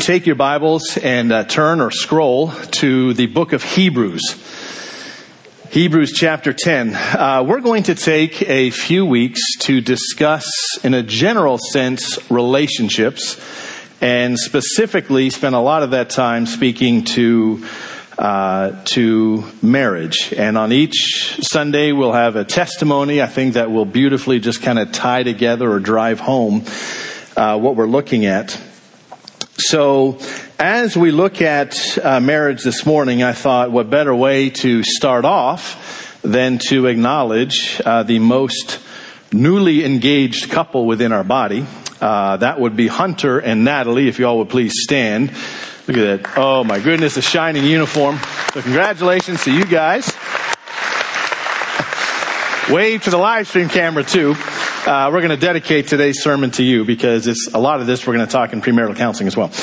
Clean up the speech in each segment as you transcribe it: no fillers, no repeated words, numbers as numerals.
take your Bibles and turn or scroll to the book of Hebrews. Hebrews chapter 10. We're going to take a few weeks to discuss, in a general sense, relationships, and specifically spend a lot of that time speaking to marriage. And on each Sunday, we'll have a testimony, I think, that will beautifully just kind of tie together or drive home what we're looking at. So as we look at marriage this morning, I thought what better way to start off than to acknowledge the most newly engaged couple within our body. That would be Hunter and Natalie, if you all would please stand. Look at that. Oh my goodness, a shining uniform. So congratulations to you guys. Wave to the live stream camera too. We're going to dedicate today's sermon to you because a lot of this we're going to talk in premarital counseling as well.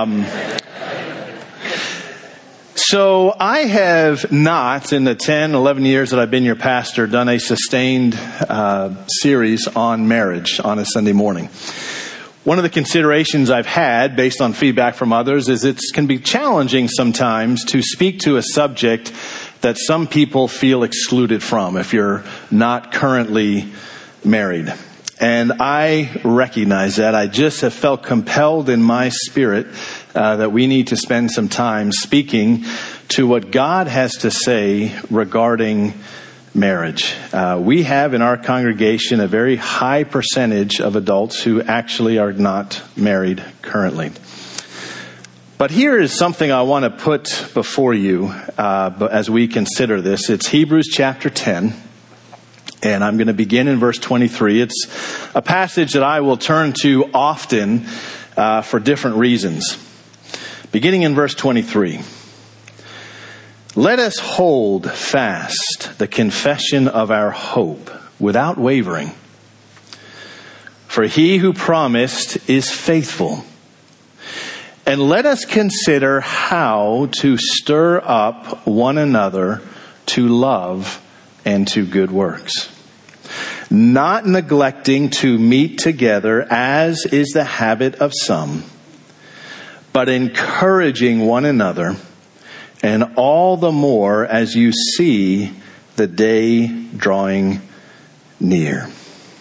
So I have not, in the 10, 11 years that I've been your pastor, done a sustained series on marriage on a Sunday morning. One of the considerations I've had, based on feedback from others, is it can be challenging sometimes to speak to a subject that some people feel excluded from if you're not currently married. And I recognize that. I just have felt compelled in my spirit that we need to spend some time speaking to what God has to say regarding marriage. We have in our congregation a very high percentage of adults who actually are not married currently. But here is something I want to put before you as we consider this. It's Hebrews chapter 10. And I'm going to begin in verse 23. It's a passage that I will turn to often for different reasons. Beginning in verse 23. Let us hold fast the confession of our hope without wavering. For he who promised is faithful. And let us consider how to stir up one another to love and to good works, not neglecting to meet together as is the habit of some, but encouraging one another, and all the more as you see the day drawing near.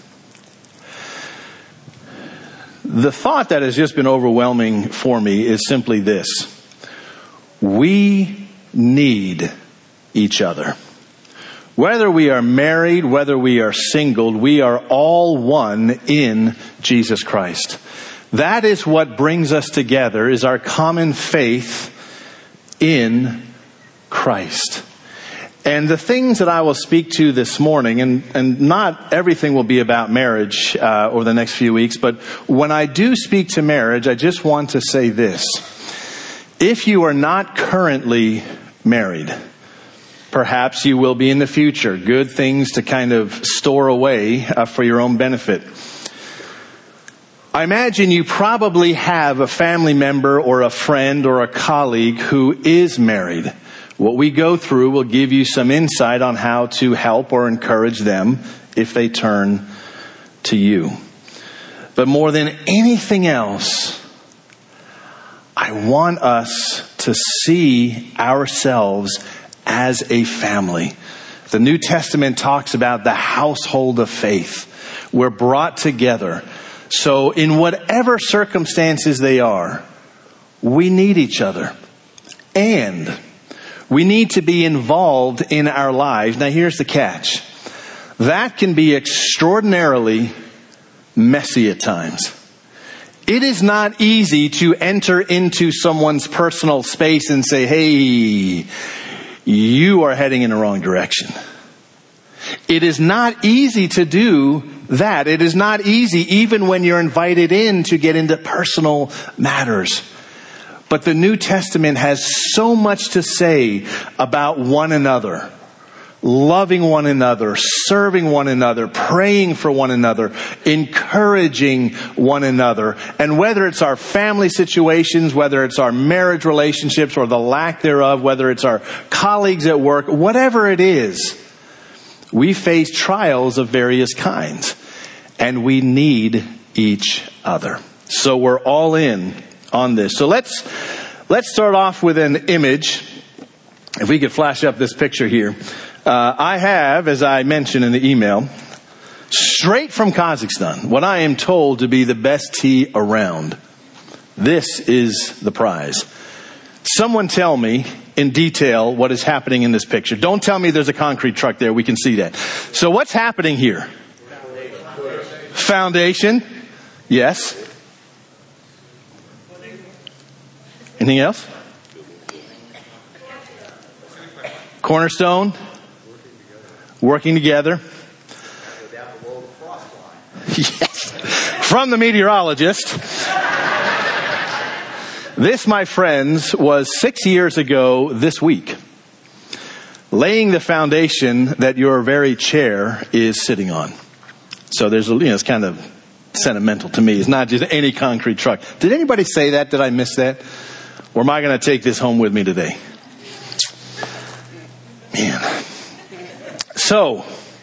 The thought that has just been overwhelming for me is simply this: we need each other. Whether we are married, whether we are single, we are all one in Jesus Christ. That is what brings us together, is our common faith in Christ. And the things that I will speak to this morning, and not everything will be about marriage over the next few weeks, but when I do speak to marriage, I just want to say this. If you are not currently married, perhaps you will be in the future. Good things to kind of store away for your own benefit. I imagine you probably have a family member or a friend or a colleague who is married. What we go through will give you some insight on how to help or encourage them if they turn to you. But more than anything else, I want us to see ourselves as a family. The New Testament talks about the household of faith. We're brought together. So in whatever circumstances they are, we need each other. And we need to be involved in our lives. Now here's the catch. That can be extraordinarily messy at times. It is not easy to enter into someone's personal space and say, hey, you are heading in the wrong direction. It is not easy to do that. It is not easy even when you're invited in to get into personal matters. But the New Testament has so much to say about one another. Loving one another, serving one another, praying for one another, encouraging one another. And whether it's our family situations, whether it's our marriage relationships or the lack thereof, whether it's our colleagues at work, whatever it is, we face trials of various kinds. And we need each other. So we're all in on this. So let's start off with an image. If we could flash up this picture here. I have, as I mentioned in the email, straight from Kazakhstan, what I am told to be the best tea around. This is the prize. Someone tell me in detail what is happening in this picture. Don't tell me there's a concrete truck there. We can see that. So what's happening here? Foundation. Yes. Anything else? Cornerstone. Working together. Yes. From the meteorologist. This, my friends, was 6 years ago this week. Laying the foundation that your very chair is sitting on. So there's, it's kind of sentimental to me. It's not just any concrete truck. Did anybody say that? Did I miss that? Or am I going to take this home with me today? Man. So,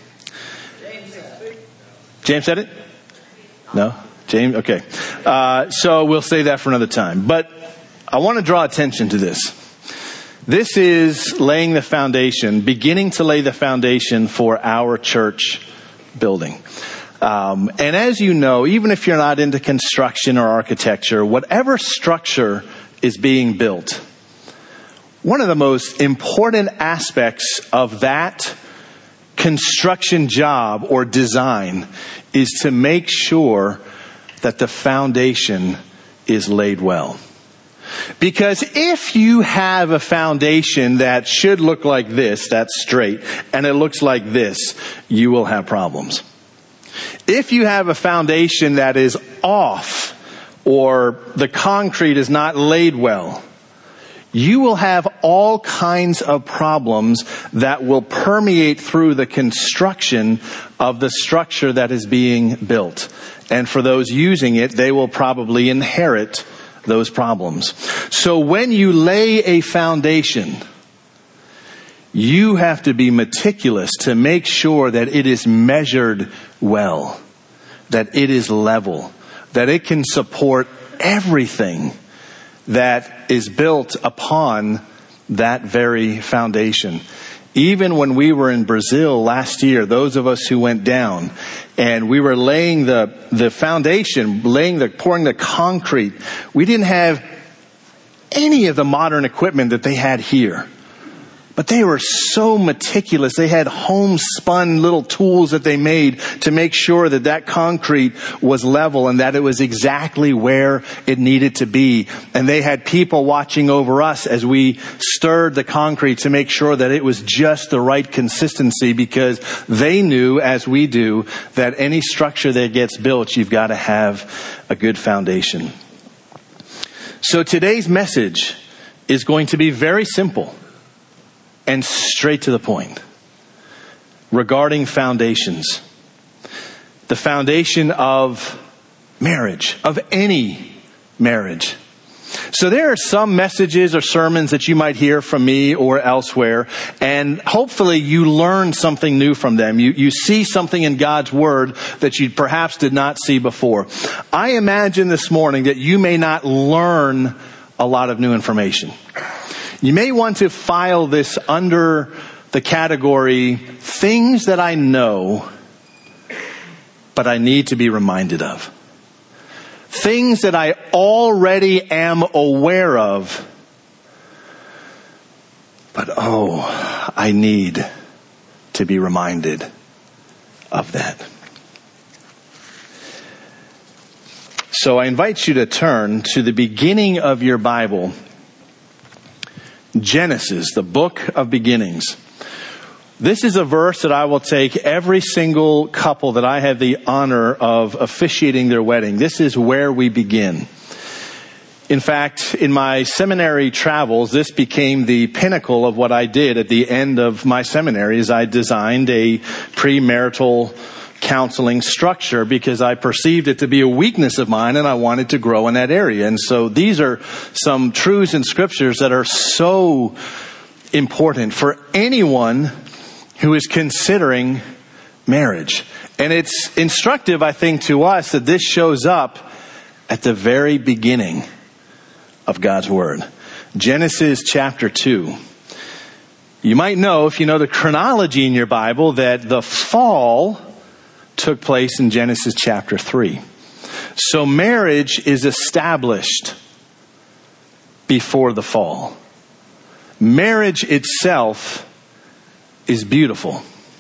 James said it? No? James? Okay. So we'll say that for another time. But I want to draw attention to this. This is laying the foundation, beginning to lay the foundation for our church building. And as you know, even if you're not into construction or architecture, whatever structure is being built, one of the most important aspects of that construction job or design is to make sure that the foundation is laid well. Because if you have a foundation that should look like this, that's straight, and it looks like this, you will have problems. If you have a foundation that is off or the concrete is not laid well, you will have all kinds of problems that will permeate through the construction of the structure that is being built. And for those using it, they will probably inherit those problems. So when you lay a foundation, you have to be meticulous to make sure that it is measured well, that it is level, that it can support everything that is built upon that very foundation. Even when we were in Brazil last year, those of us who went down and we were laying the foundation, pouring the concrete, we didn't have any of the modern equipment that they had here. But they were so meticulous. They had homespun little tools that they made to make sure that that concrete was level and that it was exactly where it needed to be. And they had people watching over us as we stirred the concrete to make sure that it was just the right consistency, because they knew, as we do, that any structure that gets built, you've got to have a good foundation. So today's message is going to be very simple and straight to the point regarding foundations. The foundation of marriage, of any marriage. So there are some messages or sermons that you might hear from me or elsewhere, and hopefully you learn something new from them. You see something in God's Word that you perhaps did not see before. I imagine this morning that you may not learn a lot of new information. You may want to file this under the category, things that I know, but I need to be reminded of. Things that I already am aware of, but I need to be reminded of that. So I invite you to turn to the beginning of your Bible, Genesis, the book of beginnings. This is a verse that I will take every single couple that I have the honor of officiating their wedding. This is where we begin. In fact, in my seminary travels, this became the pinnacle of what I did at the end of my seminary, as I designed a premarital counseling structure because I perceived it to be a weakness of mine and I wanted to grow in that area. And so these are some truths in scriptures that are so important for anyone who is considering marriage. And it's instructive, I think, to us that this shows up at the very beginning of God's Word. Genesis chapter 2. You might know, if you know the chronology in your Bible, that the fall took place in Genesis chapter 3. So marriage is established before the fall. Marriage itself is beautiful.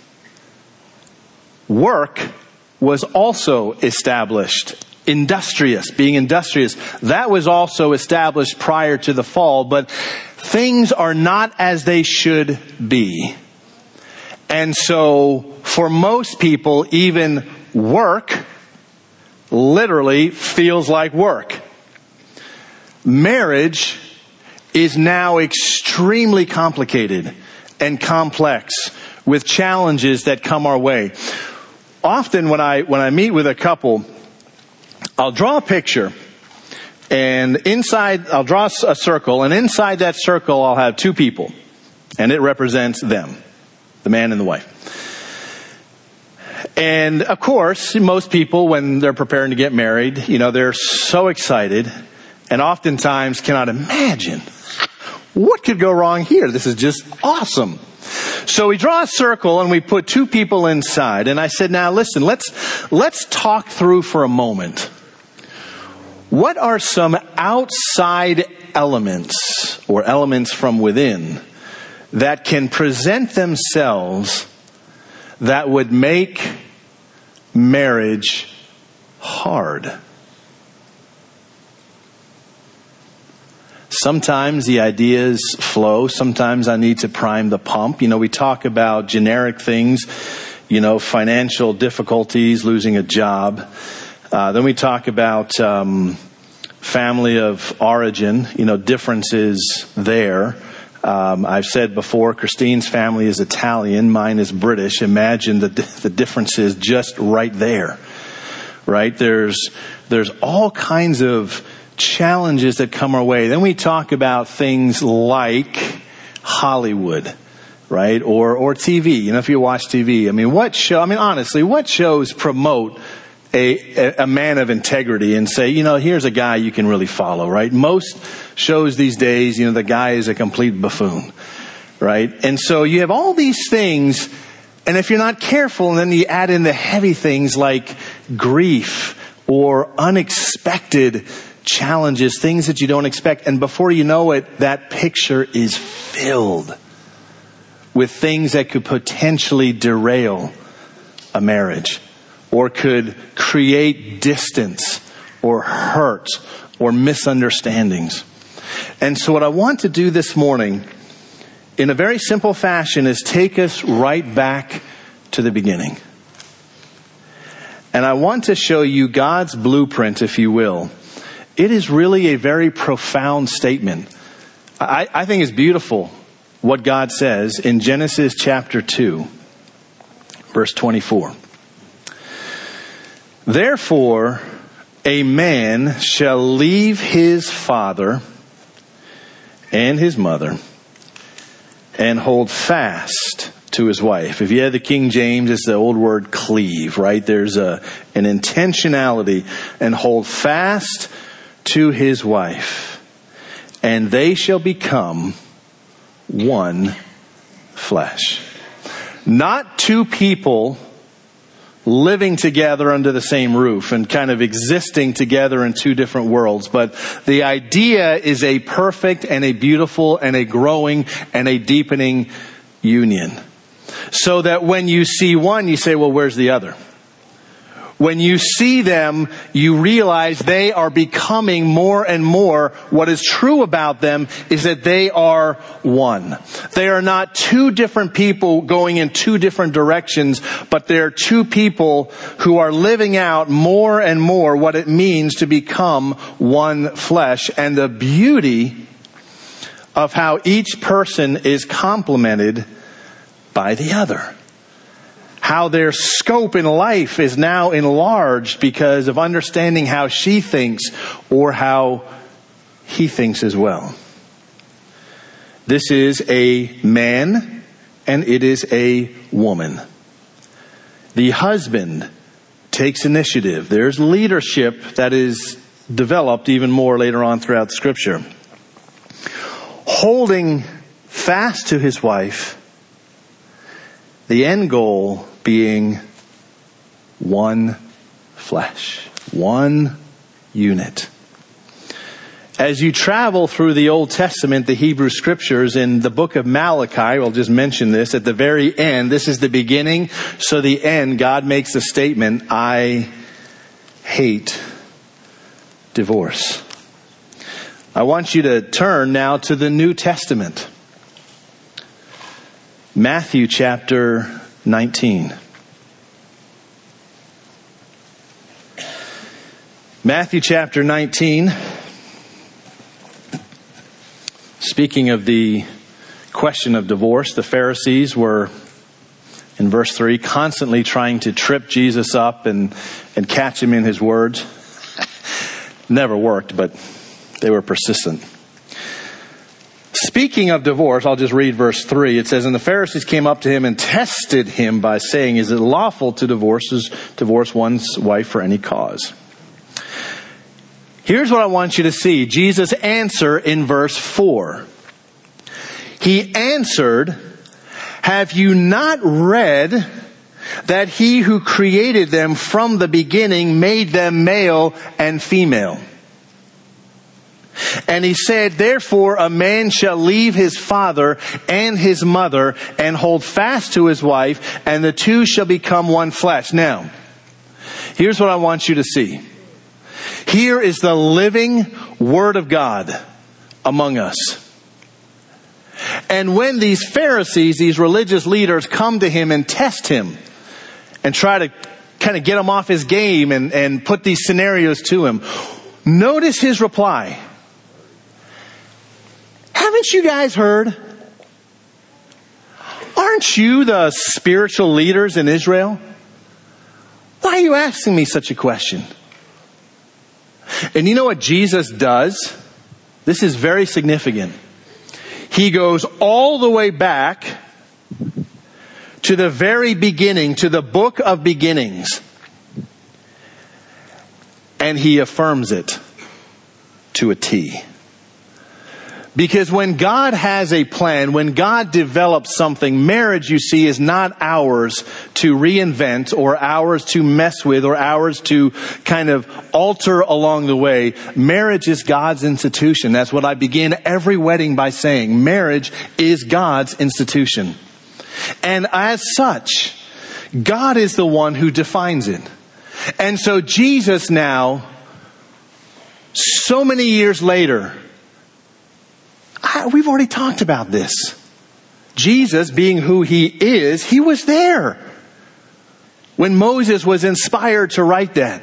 Work was also established. Being industrious. That was also established prior to the fall, but things are not as they should be. And so, for most people, even work literally feels like work. Marriage is now extremely complicated and complex with challenges that come our way. Often when I meet with a couple, I'll draw a picture, and inside, I'll draw a circle, and inside that circle I'll have two people, and it represents them, the man and the wife. And of course, most people, when they're preparing to get married, they're so excited, and oftentimes cannot imagine what could go wrong here. This is just awesome. So we draw a circle and we put two people inside, and I said, now listen, let's talk through for a moment. What are some outside elements or elements from within that can present themselves that would make marriage hard? Sometimes the ideas flow. Sometimes I need to prime the pump. We talk about generic things, financial difficulties, losing a job. Then we talk about family of origin, differences there. I've said before, Christine's family is Italian, mine is British. Imagine the differences just right there, right? There's all kinds of challenges that come our way. Then we talk about things like Hollywood, right? Or TV. If you watch TV, honestly, what shows promote a man of integrity and say, here's a guy you can really follow, right? Most shows these days, the guy is a complete buffoon, right? And so you have all these things, and if you're not careful, and then you add in the heavy things like grief or unexpected challenges, things that you don't expect, and before you know it, that picture is filled with things that could potentially derail a marriage, or could create distance or hurt or misunderstandings. And so what I want to do this morning, in a very simple fashion, is take us right back to the beginning. And I want to show you God's blueprint, if you will. It is really a very profound statement. I think it's beautiful what God says in Genesis chapter 2, verse 24. Therefore, a man shall leave his father and his mother and hold fast to his wife. If you have the King James, it's the old word cleave, right? There's an intentionality. And hold fast to his wife, and they shall become one flesh. Not two people living together under the same roof and kind of existing together in two different worlds, but the idea is a perfect and a beautiful and a growing and a deepening union. So that when you see one, you say, well, where's the other? When you see them, you realize they are becoming more and more. What is true about them is that they are one. They are not two different people going in two different directions, but they're two people who are living out more and more what it means to become one flesh. And the beauty of how each person is complemented by the other. How their scope in life is now enlarged because of understanding how she thinks or how he thinks as well. This is a man and it is a woman. The husband takes initiative. There's leadership that is developed even more later on throughout Scripture. holding fast to his wife, the end goal being one flesh, one unit. As you travel through the Old Testament, the Hebrew Scriptures, in the book of Malachi, I'll just mention this, at the very end, this is the beginning, so the end, God makes the statement, I hate divorce. I want you to turn now to the New Testament. Matthew chapter 19. Matthew chapter 19. Speaking of the question of divorce, the Pharisees were, in verse 3, constantly trying to trip Jesus up and catch him in his words. Never worked, but they were persistent. Speaking of divorce, I'll just read verse 3. It says, and the Pharisees came up to him and tested him by saying, is it lawful to divorce one's wife for any cause? Here's what I want you to see. Jesus' answer in verse 4. He answered, have you not read that he who created them from the beginning made them male and female? And he said, therefore a man shall leave his father and his mother and hold fast to his wife, and the two shall become one flesh. Now, here's what I want you to see. Here is the living Word of God among us. And when these Pharisees, these religious leaders, come to him and test him and try to kind of get him off his game and put these scenarios to him, notice his reply. Haven't you guys heard? Aren't you the spiritual leaders in Israel? Why are you asking me such a question? And you know what Jesus does? This is very significant. He goes all the way back to the very beginning, to the book of beginnings. And he affirms it to a T. Because when God has a plan, when God develops something, marriage, you see, is not ours to reinvent or ours to mess with or ours to kind of alter along the way. Marriage is God's institution. That's what I begin every wedding by saying. Marriage is God's institution. And as such, God is the one who defines it. And so Jesus now, so many years later, we've already talked about this. Jesus, being who he is, he was there when Moses was inspired to write that.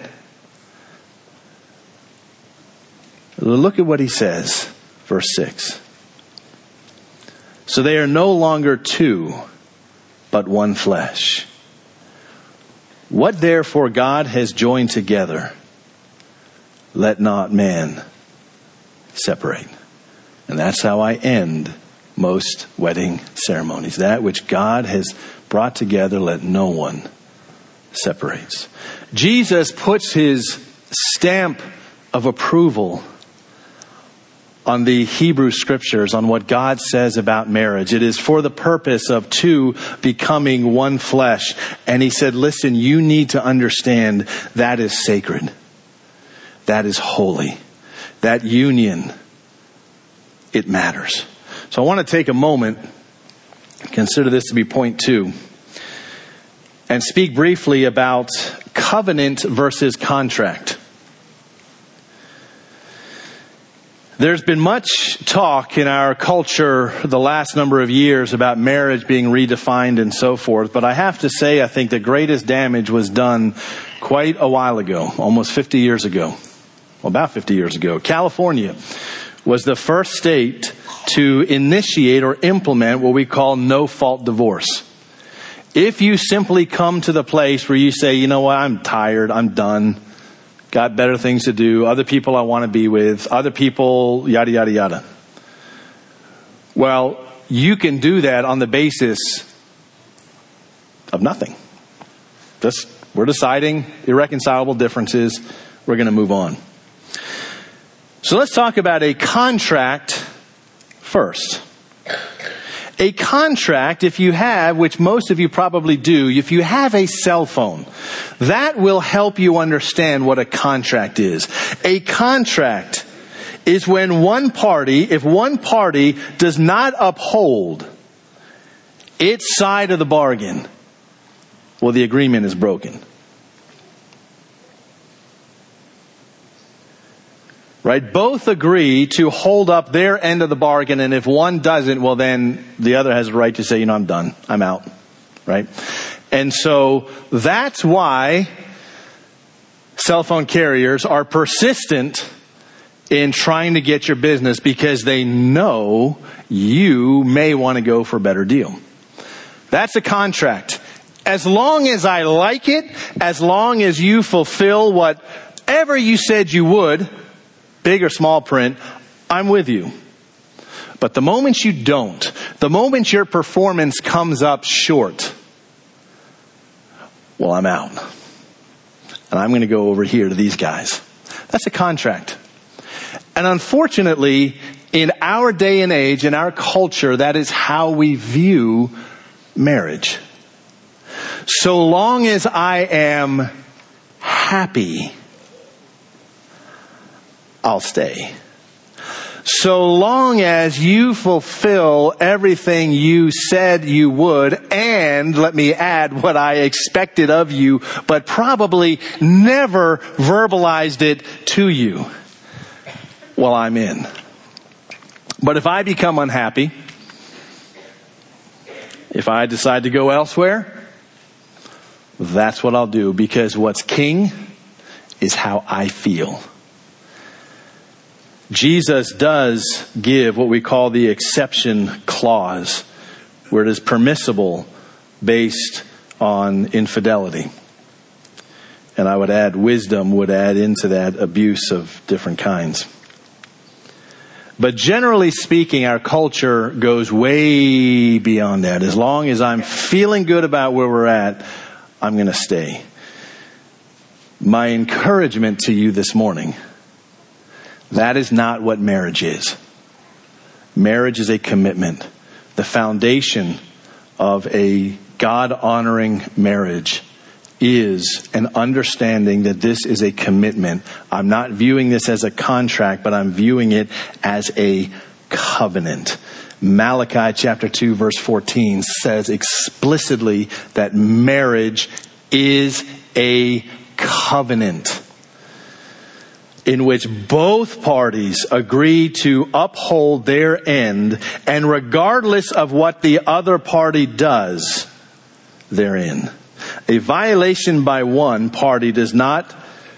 Look at what he says, verse 6. So they are no longer two, but one flesh. What therefore God has joined together, let not man separate. And that's how I end most wedding ceremonies. That which God has brought together, let no one separate. Jesus puts his stamp of approval on the Hebrew Scriptures, on what God says about marriage. It is for the purpose of two becoming one flesh. And he said, listen, you need to understand that is sacred. That is holy. That union, it matters. So I want to take a moment, consider this to be point 2, and speak briefly about covenant versus contract. There's been much talk in our culture the last number of years about marriage being redefined and so forth, but I have to say I think the greatest damage was done quite a while ago, almost 50 years ago. Well, about 50 years ago. California was the first state to initiate or implement what we call no-fault divorce. If you simply come to the place where you say, you know what, I'm tired, I'm done, got better things to do, other people I want to be with, other people, yada, yada, yada. Well, you can do that on the basis of nothing. Just, we're deciding irreconcilable differences, we're going to move on. So let's talk about a contract first. A contract, if you have, which most of you probably do, if you have a cell phone, that will help you understand what a contract is. A contract is when if one party does not uphold its side of the bargain, well, the agreement is broken. Right? Both agree to hold up their end of the bargain, and if one doesn't, well then the other has a right to say, I'm done. I'm out. Right? And so that's why cell phone carriers are persistent in trying to get your business, because they know you may want to go for a better deal. That's a contract. As long as I like it, as long as you fulfill whatever you said you would, big or small print, I'm with you. But the moment you don't, the moment your performance comes up short, well, I'm out. And I'm going to go over here to these guys. That's a contract. And unfortunately, in our day and age, in our culture, that is how we view marriage. So long as I am happy, I'll stay. So long as you fulfill everything you said you would, and let me add what I expected of you, but probably never verbalized it to you, well, I'm in. But if I become unhappy, if I decide to go elsewhere, that's what I'll do, because what's king is how I feel. Jesus does give what we call the exception clause, where it is permissible based on infidelity. And I would add wisdom would add into that abuse of different kinds. But generally speaking, our culture goes way beyond that. As long as I'm feeling good about where we're at, I'm going to stay. My encouragement to you this morning, that is not what marriage is. Marriage is a commitment. The foundation of a God-honoring marriage is an understanding that this is a commitment. I'm not viewing this as a contract, but I'm viewing it as a covenant. Malachi chapter 2 verse 14 says explicitly that marriage is a covenant in which both parties agree to uphold their end, and regardless of what the other party does, they're in. A violation by one party does not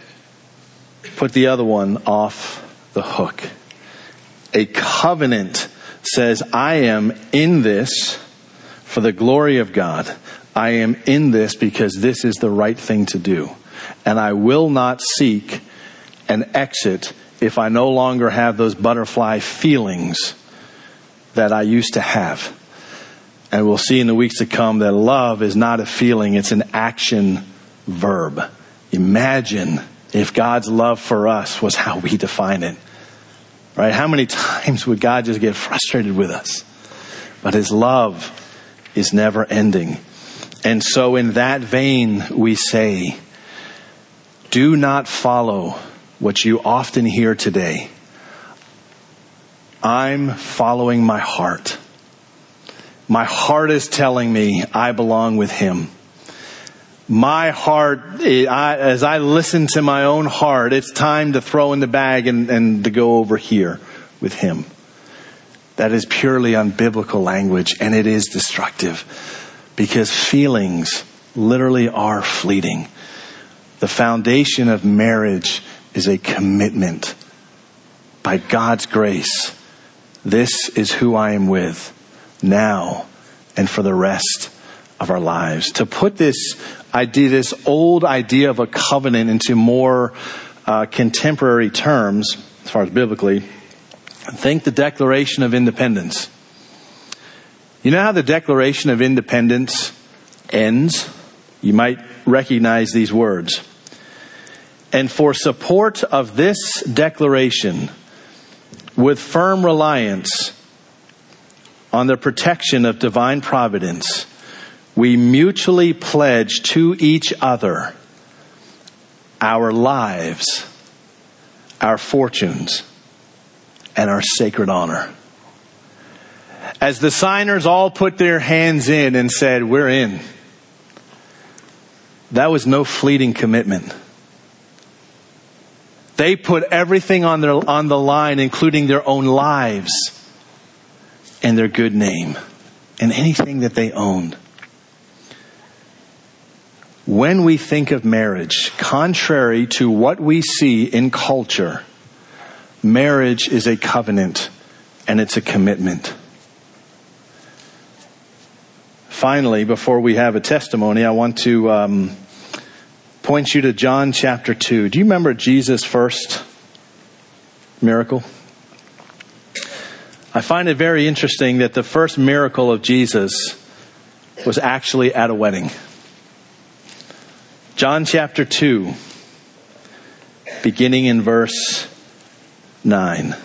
put the other one off the hook. A covenant says, I am in this for the glory of God. I am in this because this is the right thing to do. And I will not seek an exit if I no longer have those butterfly feelings that I used to have. And we'll see in the weeks to come that love is not a feeling, it's an action verb. Imagine if God's love for us was how we define it. Right? How many times would God just get frustrated with us? But His love is never ending. And so in that vein, we say, do not follow what you often hear today. I'm following my heart. My heart is telling me I belong with Him. My heart, as I listen to my own heart, it's time to throw in the bag and to go over here with Him. That is purely unbiblical language, and it is destructive because feelings literally are fleeting. The foundation of marriage is a commitment. By God's grace, this is who I am with now and for the rest of our lives. To put this old idea of a covenant into more contemporary terms, as far as biblically, think the Declaration of Independence. You know how the Declaration of Independence ends? You might recognize these words. And for support of this declaration, with firm reliance, on the protection of divine providence, we mutually pledge to each other our lives, our fortunes, and our sacred honor. As the signers all put their hands in and said, "We're in," that was no fleeting commitment. They put everything on the line, including their own lives and their good name and anything that they owned. When we think of marriage, contrary to what we see in culture, marriage is a covenant and it's a commitment. Finally, before we have a testimony, I want to point you to John chapter 2. Do you remember Jesus' first miracle? I find it very interesting that the first miracle of Jesus was actually at a wedding. John chapter 2, beginning in verse 9.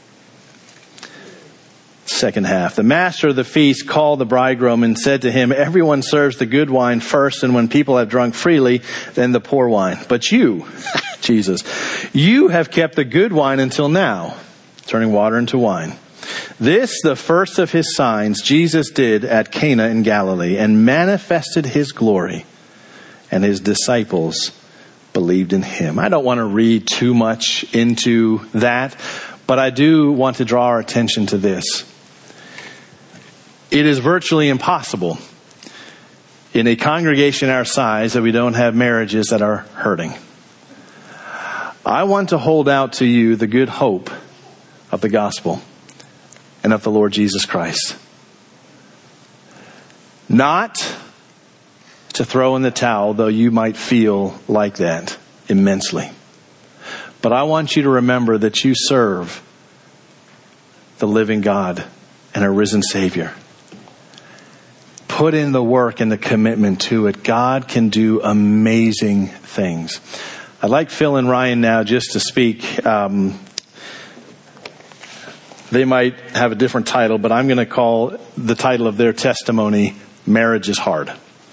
Second half. The master of the feast called the bridegroom and said to him, "Everyone serves the good wine first, and when people have drunk freely, then the poor wine. But you," Jesus, "you have kept the good wine until now," turning water into wine. This, the first of his signs, Jesus did at Cana in Galilee and manifested his glory, and his disciples believed in him. I don't want to read too much into that, but I do want to draw our attention to this. It is virtually impossible in a congregation our size that we don't have marriages that are hurting. I want to hold out to you the good hope of the gospel and of the Lord Jesus Christ. Not to throw in the towel, though you might feel like that immensely. But I want you to remember that you serve the living God and a risen Savior. Put in the work and the commitment to it. God can do amazing things. I'd like Phil and Ryan now just to speak. They might have a different title, but I'm going to call the title of their testimony, "Marriage is Hard."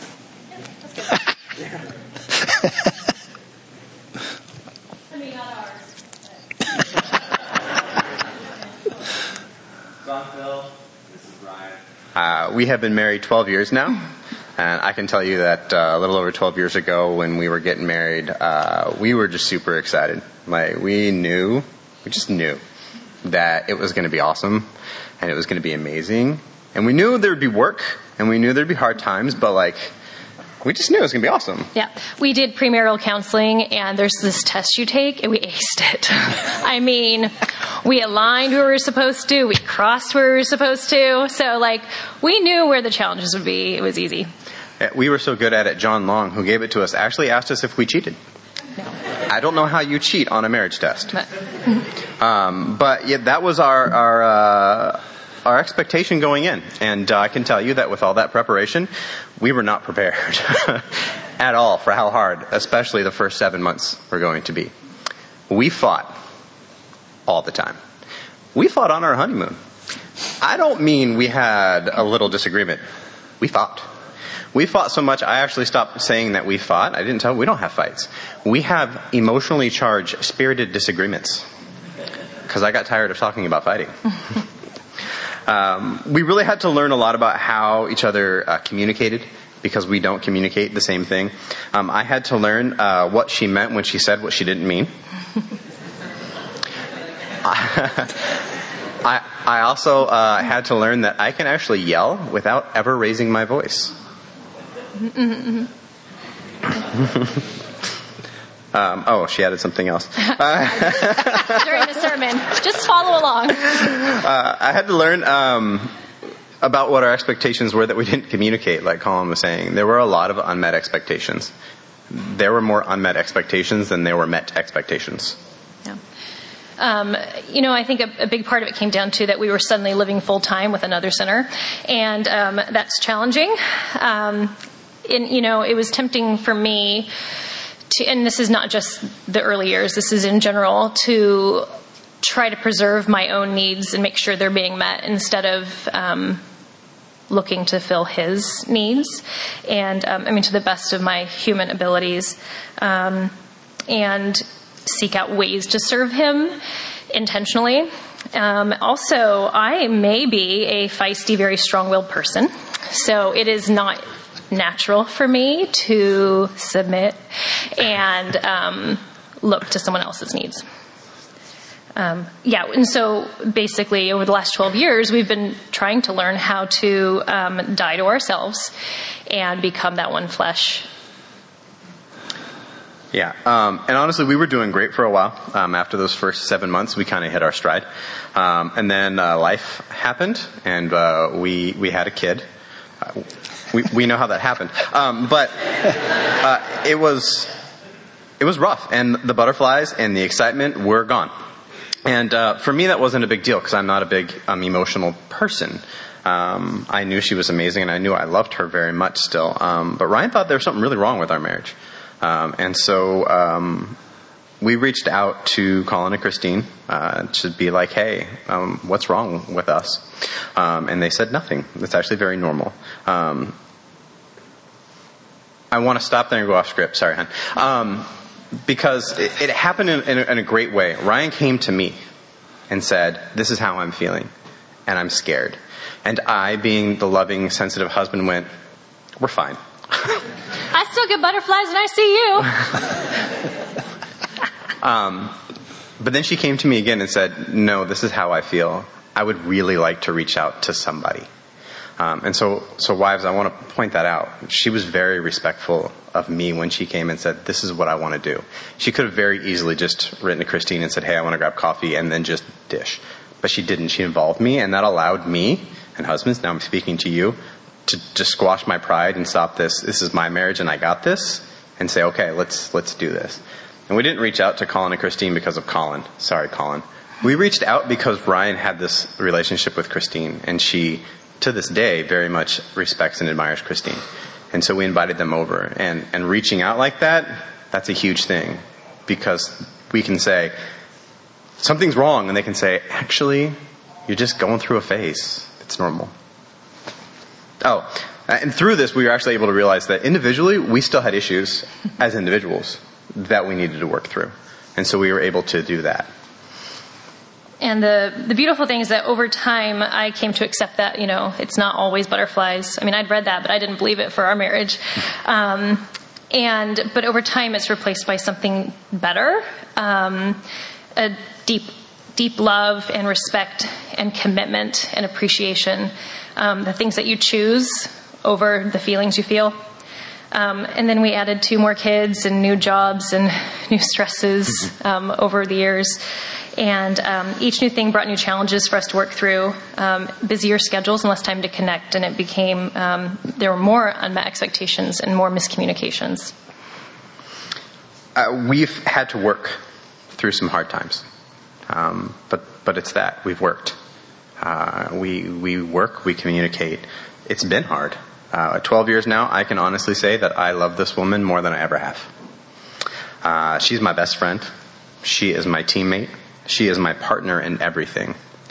We have been married 12 years now, and I can tell you that a little over 12 years ago when we were getting married, we were just super excited. We just knew that it was going to be awesome, and it was going to be amazing, and we knew there would be work, and we knew there'd be hard times, but we just knew it was going to be awesome. Yeah. We did premarital counseling, and there's this test you take, and we aced it. I mean, we aligned where we were supposed to. We crossed where we were supposed to. So, we knew where the challenges would be. It was easy. We were so good at it, John Long, who gave it to us, actually asked us if we cheated. No. I don't know how you cheat on a marriage test. But yeah, that was our expectation going in. And I can tell you that with all that preparation, we were not prepared at all for how hard, especially the first 7 months, were going to be. We fought all the time. We fought on our honeymoon. I don't mean we had a little disagreement. We fought. We fought so much, I actually stopped saying that we fought. We don't have fights. We have emotionally charged, spirited disagreements. Because I got tired of talking about fighting. We really had to learn a lot about how each other communicated, because we don't communicate the same thing. I had to learn what she meant when she said what she didn't mean. I also had to learn that I can actually yell without ever raising my voice. She added something else. During the sermon. Just follow along. I had to learn about what our expectations were that we didn't communicate, like Colin was saying. There were a lot of unmet expectations. There were more unmet expectations than there were met expectations. Yeah. I think a big part of it came down to that we were suddenly living full time with another sinner, and that's challenging. It was tempting for me to, and this is not just the early years, this is in general, to try to preserve my own needs and make sure they're being met instead of looking to fill his needs. And to the best of my human abilities, and seek out ways to serve him intentionally. Also, I may be a feisty, very strong-willed person, so it is not natural for me to submit and look to someone else's needs. And so basically over the last 12 years, we've been trying to learn how to die to ourselves and become that one flesh. Yeah, and honestly, we were doing great for a while. After those first 7 months, we kind of hit our stride. And then life happened, and we had a kid. We know how that happened. But it was rough, and the butterflies and the excitement were gone. And for me, that wasn't a big deal because I'm not a big emotional person. I knew she was amazing, and I knew I loved her very much still. But Ryan thought there was something really wrong with our marriage. And so we reached out to Colin and Christine to be like, hey, what's wrong with us? And they said nothing. It's actually very normal. I want to stop there and go off script. Sorry, hon. Because it happened in a great way. Ryan came to me and said, this is how I'm feeling, and I'm scared. And I, being the loving, sensitive husband, went, we're fine. I still get butterflies when I see you. But then she came to me again and said, no, this is how I feel. I would really like to reach out to somebody. And so wives, I want to point that out. She was very respectful of me when she came and said, this is what I want to do. She could have very easily just written to Christine and said, hey, I want to grab coffee, and then just dish. But she didn't. She involved me, and that allowed me, and husbands, now I'm speaking to you, to squash my pride and stop this. This is my marriage, and I got this, and say, okay, let's do this. And we didn't reach out to Colin and Christine because of Colin. Sorry, Colin. We reached out because Ryan had this relationship with Christine, and she, to this day, very much respects and admires Christine. And so we invited them over. And reaching out like that, that's a huge thing. Because we can say, something's wrong, and they can say, actually, you're just going through a phase. It's normal. Oh, and through this, we were actually able to realize that individually, we still had issues as individuals that we needed to work through. And so we were able to do that. And the beautiful thing is that over time, I came to accept that, it's not always butterflies. I mean, I'd read that, but I didn't believe it for our marriage. But over time, it's replaced by something better, a deep love and respect and commitment and appreciation, the things that you choose over the feelings you feel. And then we added 2 more kids and new jobs and new stresses over the years. And each new thing brought new challenges for us to work through, busier schedules and less time to connect. And it became, there were more unmet expectations and more miscommunications. We've had to work through some hard times. But it's that. We've worked. We work, we communicate. It's been hard. 12 years now, I can honestly say that I love this woman more than I ever have. She's my best friend. She is my teammate. She is my partner in everything.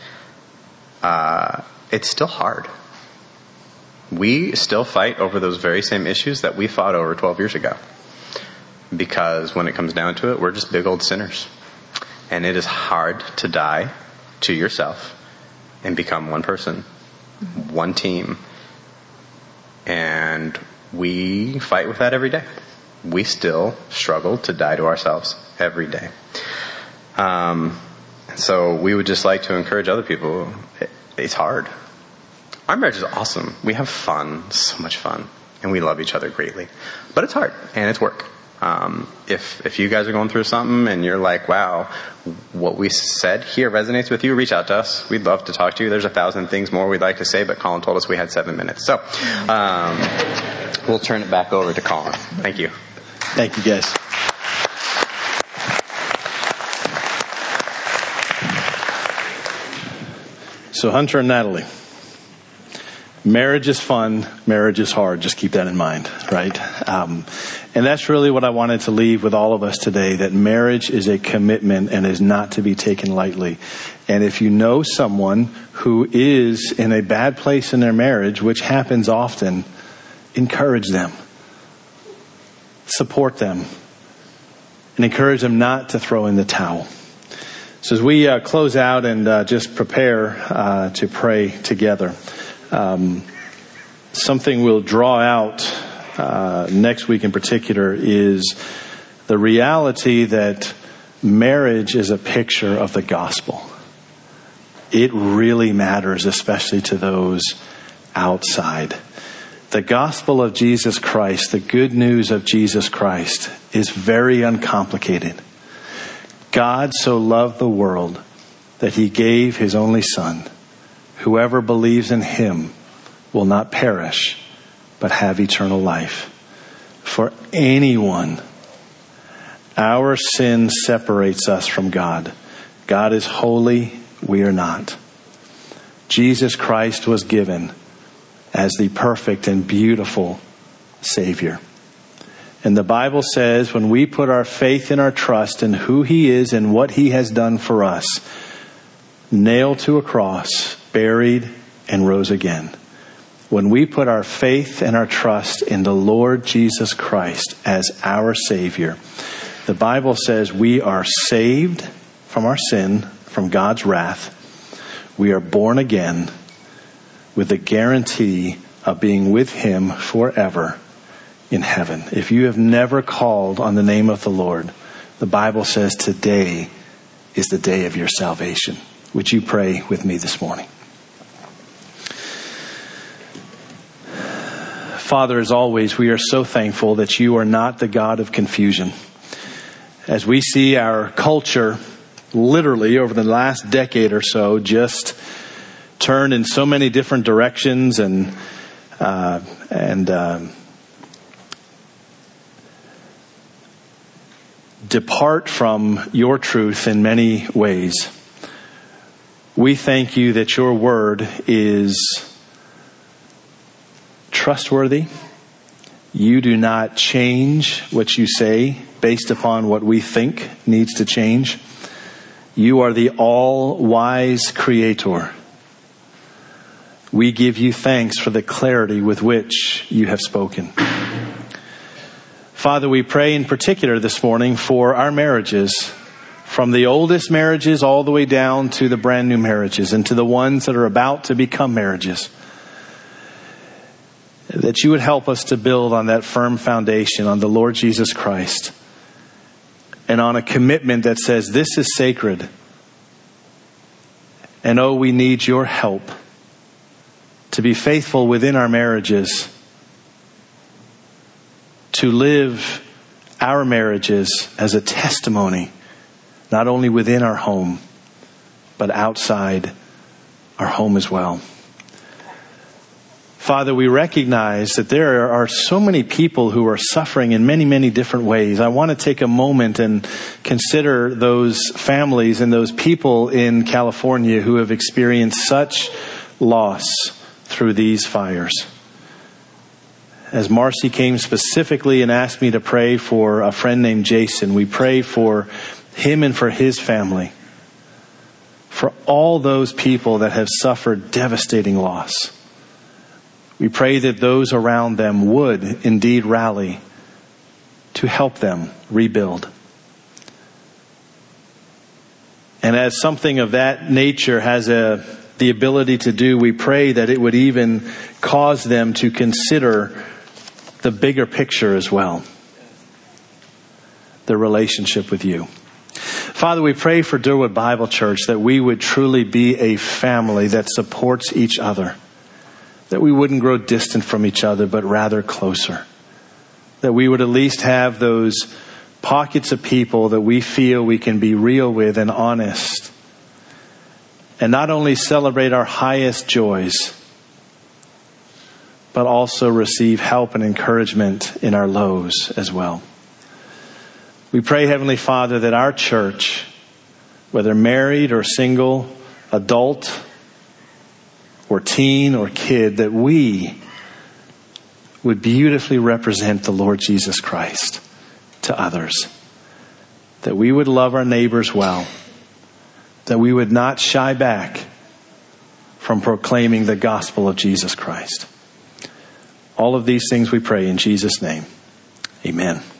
It's still hard. We still fight over those very same issues that we fought over 12 years ago. Because when it comes down to it, we're just big old sinners. And it is hard to die to yourself and become one person, one team. And we fight with that every day. We still struggle to die to ourselves every day. So we would just like to encourage other people. It's hard. Our marriage is awesome. We have fun, so much fun, and we love each other greatly. But it's hard, and it's work. If you guys are going through something and you're like, wow, what we said here resonates with you, reach out to us. We'd love to talk to you. There's 1,000 things more we'd like to say, but Colin told us we had 7 minutes. So we'll turn it back over to Colin. Thank you. Thank you, guys. So Hunter and Natalie, marriage is fun, marriage is hard. Just keep that in mind, right? And that's really what I wanted to leave with all of us today, that marriage is a commitment and is not to be taken lightly. And if you know someone who is in a bad place in their marriage, which happens often, encourage them, support them, and encourage them not to throw in the towel. So as we close out and just prepare to pray together, something we'll draw out next week in particular is the reality that marriage is a picture of the gospel. It really matters, especially to those outside. The gospel of Jesus Christ, the good news of Jesus Christ, is very uncomplicated. God so loved the world that he gave his only Son. Whoever believes in him will not perish, but have eternal life. For anyone, our sin separates us from God. God is holy, we are not. Jesus Christ was given as the perfect and beautiful Savior. And the Bible says when we put our faith and our trust in who he is and what he has done for us, nailed to a cross, buried, and rose again. When we put our faith and our trust in the Lord Jesus Christ as our Savior, the Bible says we are saved from our sin, from God's wrath. We are born again with the guarantee of being with him forever in heaven. If you have never called on the name of the Lord, the Bible says today is the day of your salvation. Would you pray with me this morning? Father, as always, we are so thankful that you are not the God of confusion. As we see our culture literally over the last decade or so just turn in so many different directions and depart from your truth in many ways. We thank you that your word is trustworthy. You do not change what you say based upon what we think needs to change. You are the all-wise creator. We give you thanks for the clarity with which you have spoken. Father, we pray in particular this morning for our marriages, from the oldest marriages all the way down to the brand new marriages and to the ones that are about to become marriages. That you would help us to build on that firm foundation, on the Lord Jesus Christ, and on a commitment that says this is sacred. And oh, we need your help to be faithful within our marriages, to live our marriages as a testimony, not only within our home, but outside our home as well. Father, we recognize that there are so many people who are suffering in many, many different ways. I want to take a moment and consider those families and those people in California who have experienced such loss through these fires. As Marcy came specifically and asked me to pray for a friend named Jason, we pray for him and for his family, for all those people that have suffered devastating loss. We pray that those around them would indeed rally to help them rebuild. And as something of that nature has the ability to do, we pray that it would even cause them to consider the bigger picture as well. The relationship with you. Father, we pray for Durwood Bible Church that we would truly be a family that supports each other. That we wouldn't grow distant from each other, but rather closer. That we would at least have those pockets of people that we feel we can be real with and honest. And not only celebrate our highest joys, but also receive help and encouragement in our lows as well. We pray, Heavenly Father, that our church, whether married or single, adult or teen or kid, that we would beautifully represent the Lord Jesus Christ to others. That we would love our neighbors well. That we would not shy back from proclaiming the gospel of Jesus Christ. All of these things we pray in Jesus' name. Amen.